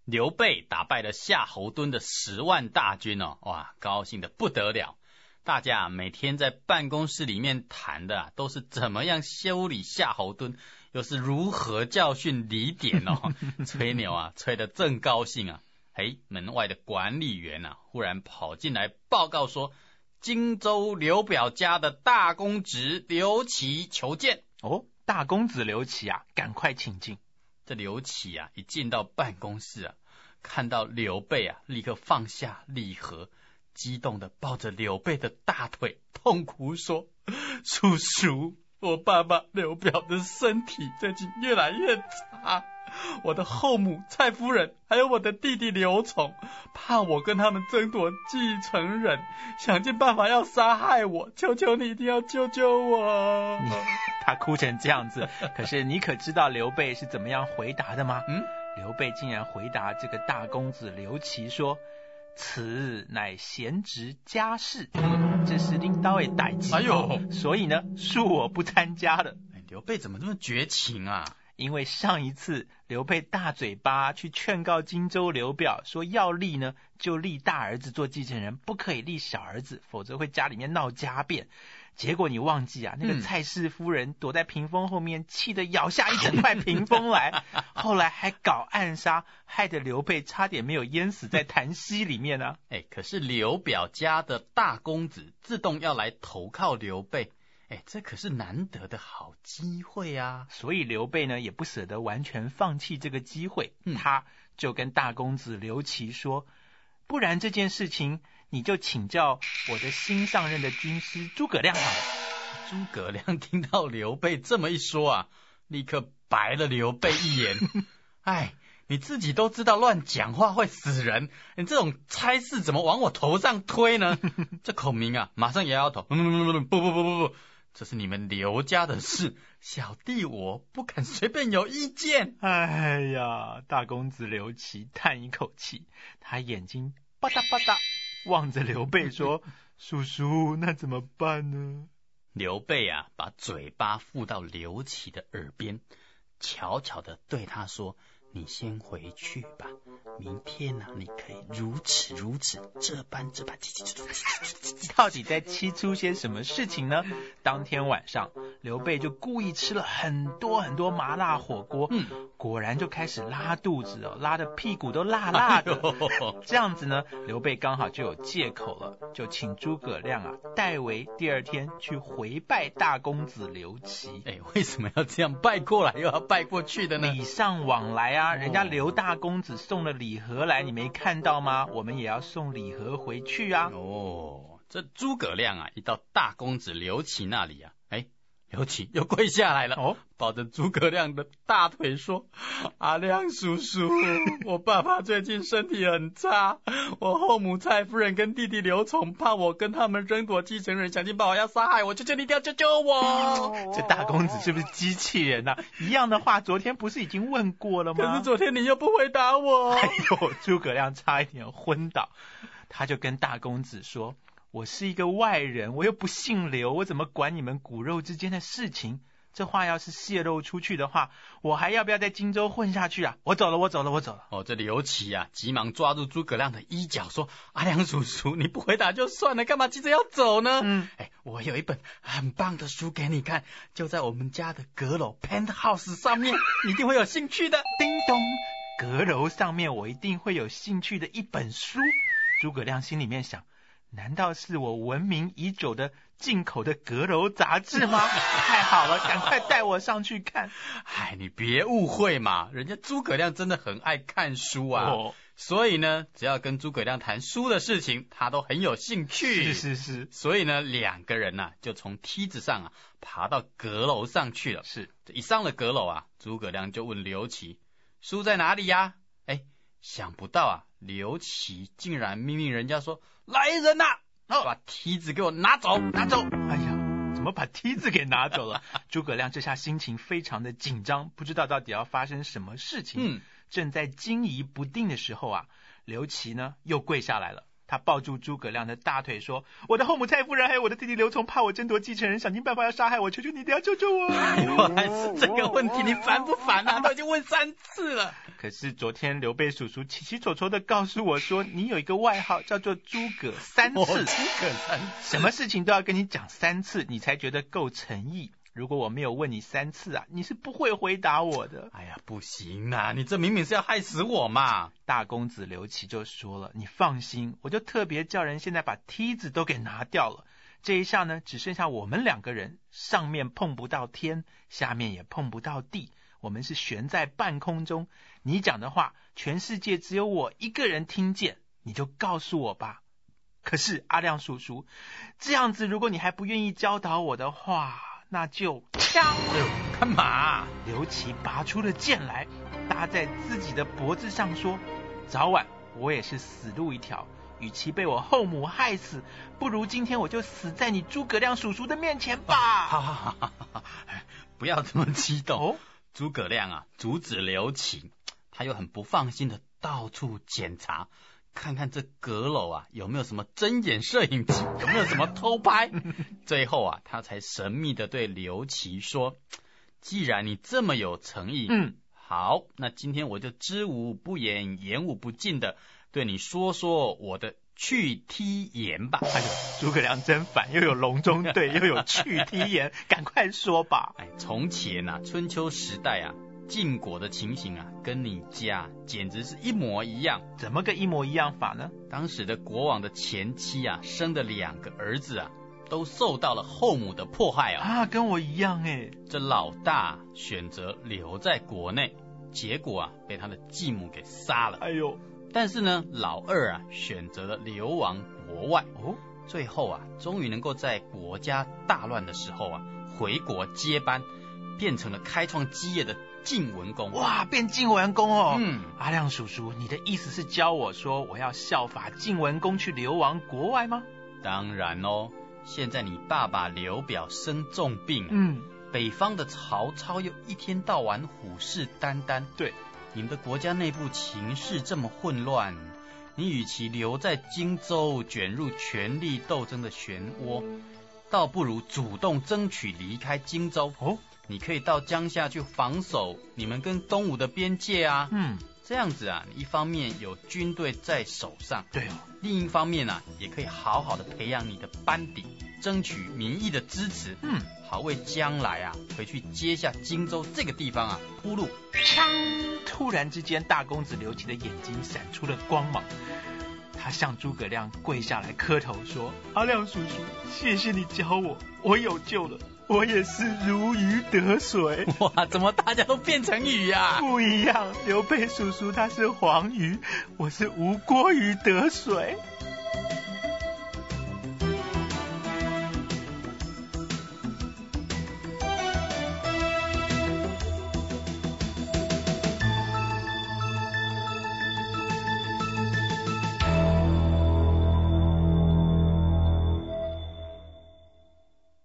刘备打败了夏侯惇的10万大军哦，哇，高兴的不得了。大家每天在办公室里面谈的都是怎么样修理夏侯惇，又是如何教训李典哦。吹牛啊，吹得正高兴啊。门外的管理员啊，忽然跑进来报告说，荆州刘表家的大公子刘琦求见。 哦，大公子刘琦啊，赶快请进。 这刘琦啊，一进到办公室啊，看到刘备啊，立刻放下礼盒，激动的抱着刘备的大腿，痛哭说：“叔叔，我爸爸刘表的身体最近越来越差，我的后母蔡夫人还有我的弟弟刘琮，怕我跟他们争夺继承人，想尽办法要杀害我，求求你一定要救救我。” 他哭成这样子，可是你可知道刘备是怎么样回答的吗？刘备竟然回答这个大公子刘琦说：“此乃贤侄家事，这是领导的代志，所以呢，恕我不参加了。” 刘备怎么这么绝情啊？ 因为上一次刘备大嘴巴去劝告荆州刘表说，要立呢就立大儿子做继承人，不可以立小儿子，否则会家里面闹家变。结果你忘记啊，那个蔡氏夫人躲在屏风后面，气得咬下一整块屏风来，后来还搞暗杀，害得刘备差点没有淹死在檀溪里面啊。 可是刘表家的大公子自动要来投靠刘备，这可是难得的好机会啊。 所以刘备呢也不舍得完全放弃这个机会，他就跟大公子刘琦说，不然这件事情你就请教我的新上任的军师诸葛亮好了。 诸葛亮听到刘备这么一说啊，立刻白了刘备一眼。你自己都知道乱讲话会死人，你这种差事怎么往我头上推呢？这孔明啊，马上摇摇头，不，这是你们刘家的事，小弟我不敢随便有意见。 哎呀，大公子刘琦叹一口气，他眼睛吧嗒吧嗒望着刘备说：“叔叔，那怎么办呢？” 刘备啊，把嘴巴附到刘琦的耳边，悄悄地对他说：“你先回去吧，明天啊，你可以如此这般。” 到底在期出些什么事情呢？当天晚上，刘备就故意吃了很多麻辣火锅，果然就开始拉肚子哦，拉的屁股都辣辣的。这样子呢，刘备刚好就有借口了，就请诸葛亮啊代为第二天去回拜大公子刘琦。 为什么要这样拜过来又要拜过去的呢？ 礼尚往来啊，人家刘大公子送了礼盒来，你没看到吗？我们也要送礼盒回去啊。 这诸葛亮啊，一到大公子刘琦那里啊，刘琦又跪下来了，抱着诸葛亮的大腿说：“阿亮叔叔，我爸爸最近身体很差，我后母蔡夫人跟弟弟刘琮怕我跟他们争夺继承人，想尽办法要杀害我，求求你一定要救救我。” 这大公子是不是机器人啊？一样的话昨天不是已经问过了吗？ 可是昨天你又不回答我。 诸葛亮差一点昏倒，他就跟大公子说：“我是一个外人，我又不姓刘，我怎么管你们骨肉之间的事情？这话要是泄露出去的话，我还要不要在荆州混下去啊？我走了。” 这刘琦啊，急忙抓住诸葛亮的衣角说：“阿亮叔叔，你不回答就算了，干嘛急着要走呢？我有一本很棒的书给你看，就在我们家的阁楼 penthouse 上面，你一定会有兴趣的。” 叮咚，阁楼上面我一定会有兴趣的一本书。诸葛亮心里面想，难道是我闻名已久的进口的阁楼杂志吗？太好了，赶快带我上去看。 你别误会嘛，人家诸葛亮真的很爱看书啊。所以呢，只要跟诸葛亮谈书的事情，他都很有兴趣。 是。 所以呢，两个人就从梯子上爬到阁楼上去了。一上了阁楼啊，诸葛亮就问刘琦：“书在哪里呀？”想不到刘琦竟然命令人家说：“来人呐，把梯子给我拿走！” 哎呀，怎么把梯子给拿走了？诸葛亮这下心情非常的紧张，不知道到底要发生什么事情。正在惊疑不定的时候啊，刘琦呢又跪下来了， 他抱住诸葛亮的大腿说，我的后母蔡夫人还有我的弟弟刘琮怕我争夺继承人，想尽办法要杀害我，求求你一定要救救我。 还是这个问题，你烦不烦啊？都已经问3次了。 可是昨天刘备叔叔奇奇丑丑的告诉我说，你有一个外号叫做诸葛3次。 诸葛3次， 什么事情都要跟你讲3次，你才觉得够诚意。如果我没有问你3次啊，你是不会回答我的。 哎呀，不行啊，你这明明是要害死我嘛。 大公子刘琦就说了，你放心，我就特别叫人现在把梯子都给拿掉了。这一下呢，只剩下我们2个人，上面碰不到天，下面也碰不到地，我们是悬在半空中。你讲的话，全世界只有我一个人听见，你就告诉我吧。可是阿亮叔叔，这样子如果你还不愿意教导我的话，那就枪！ 干嘛？ 刘琦拔出了剑来，搭在自己的脖子上说，早晚我也是死路一条，与其被我后母害死，不如今天我就死在你诸葛亮叔叔的面前吧。 好，不要这么激动。诸葛亮啊，阻止刘琦，他又很不放心的到处检查，看看这阁楼啊有没有什么睁眼摄影机，有没有什么偷拍。最后啊，他才神秘的对刘琦说，既然你这么有诚意，好，那今天我就知无不言，言无不尽的对你说说我的去踢言吧。 哎呦，诸葛亮真烦，又有隆中对，又有去踢言，赶快说吧。 从前啊，春秋时代啊，晋国的情形啊，跟你家简直是一模一样。 怎么个一模一样法呢？ 当时的国王的前妻啊，生的2个儿子啊，都受到了后母的迫害啊， 跟我一样哎。 这老大选择留在国内，结果啊，被他的继母给杀了。 哎呦！ 但是呢，老二啊，选择了流亡国外。最后啊，终于能够在国家大乱的时候啊，回国接班，变成了开创基业的晋文公。 哇，变晋文公哦。阿亮叔叔，你的意思是教我说我要效法晋文公去流亡国外吗？ 当然哦，现在你爸爸刘表生重病北方的曹操又一天到晚虎视眈眈， 对， 你们的国家内部情势这么混乱，你与其留在荆州卷入权力斗争的漩涡，倒不如主动争取离开荆州。你可以到江夏去防守你们跟东吴的边界啊。这样子啊，你一方面有军队在手上， 对哦， 另一方面啊，也可以好好的培养你的班底，争取民意的支持，好为将来啊回去接下荆州这个地方啊铺路。 突然之间，大公子刘琦的眼睛闪出了光芒，他向诸葛亮跪下来磕头说，阿亮叔叔，谢谢你教我，我有救了，我也是如鱼得水。 哇，怎么大家都变成鱼啊？ 不一样，刘备叔叔他是黄鱼，我是吴郭鱼得水。